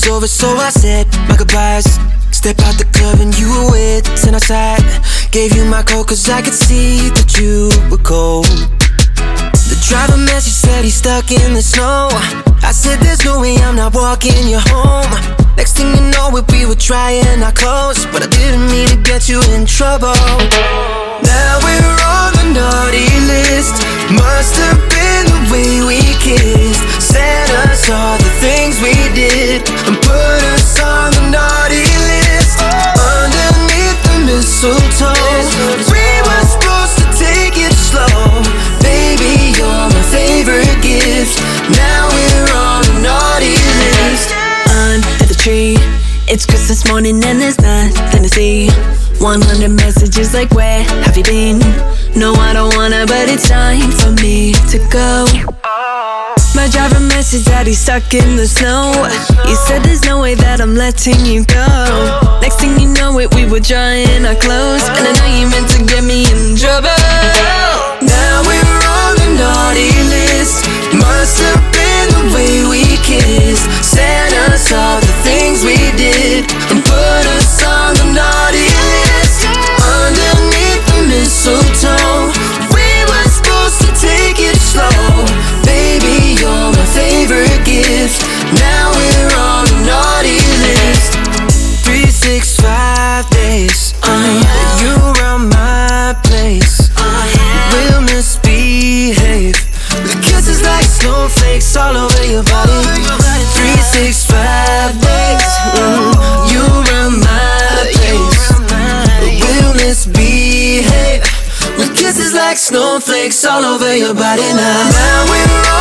over, so I said my goodbyes. Step out the club and you were with, sent outside. Gave you my coat cause I could see that you were cold. The driver message said he's stuck in the snow. I said there's no way I'm not walking you home. Next thing you know it, we were trying our clothes, but I didn't mean to get you in trouble. Now we're on the naughty list. Must have been the way we kissed. Said us all the things we did and put us on the naughty list. Underneath the mistletoe, we were supposed to take it slow. Baby, you're my favorite gift. Now we're on the naughty list. Under the tree, it's Christmas morning and there's nothing to see. 100 messages like, where have you been? No, I don't wanna, but it's time for me to go. My driver messaged that he's stuck in the snow. He said there's no way that I'm letting you go. Next thing you know it, we were drying our clothes, and I know you meant to get me in trouble. Now we're on the naughty list. Must have been the way we kissed. Said us all the things we did and put us on the naughty list. Underneath the mistletoe, we were supposed to take it slow. Baby, you're my favorite gift. Now we're on the naughty list. 365 days, you run my place. We'll misbehave. The kisses like snowflakes all over your body. 365 days, you run my place. We'll misbehave. With kisses like snowflakes all over your body now. Now we're